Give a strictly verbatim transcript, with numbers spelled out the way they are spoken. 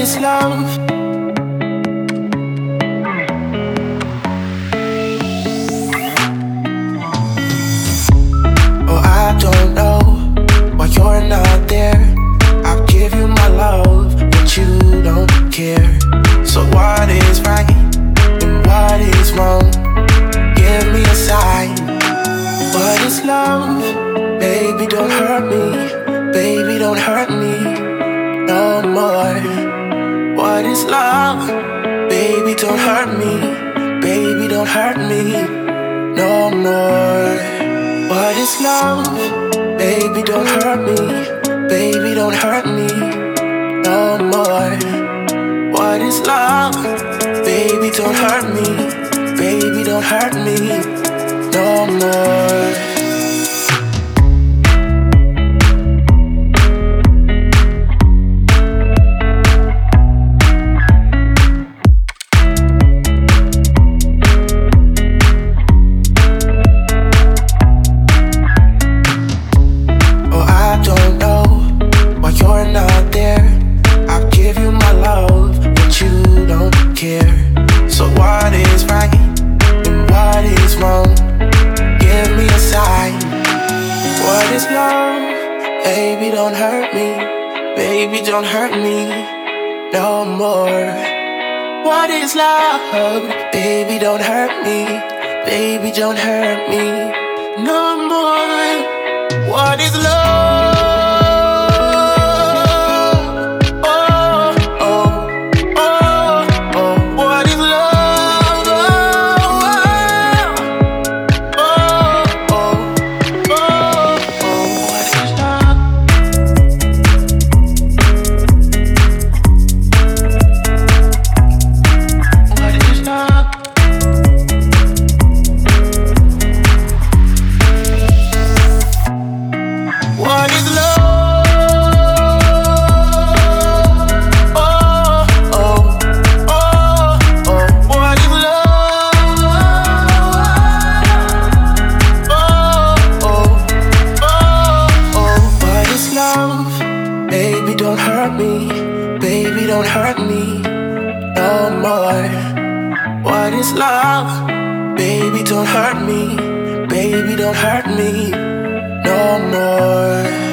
is love? Oh, I don't know why you're not there. I'll give you my love, but you don't care. So what is right and what is wrong? Give me a sign. What is love? Baby, don't hurt me. Baby, don't hurt me no more. What is love? Baby, don't hurt me. Baby, don't hurt me no more. What is love? Baby, don't hurt me. Baby, don't hurt me no more. What is love? Baby, don't hurt me. Baby, don't hurt me no more. Baby, don't hurt me. Baby, don't hurt me no more. What is love? Baby, don't hurt me. Baby, don't hurt me no more. What is love? Don't hurt me, baby, don't hurt me no more. What is love? Baby, don't hurt me, baby, don't hurt me no more.